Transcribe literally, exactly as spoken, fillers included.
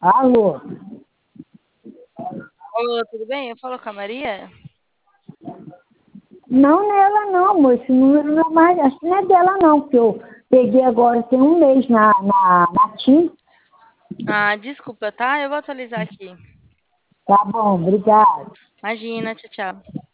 Alô? Ô, tudo bem? Eu falo com a Maria? Não nela não, amor. Esse número não é mais. Acho que não é dela não, porque eu peguei agora tem um mês na, na, na TIM. Ah, desculpa, tá? Eu vou atualizar aqui. Tá bom, obrigada. Imagina, tchau, tchau.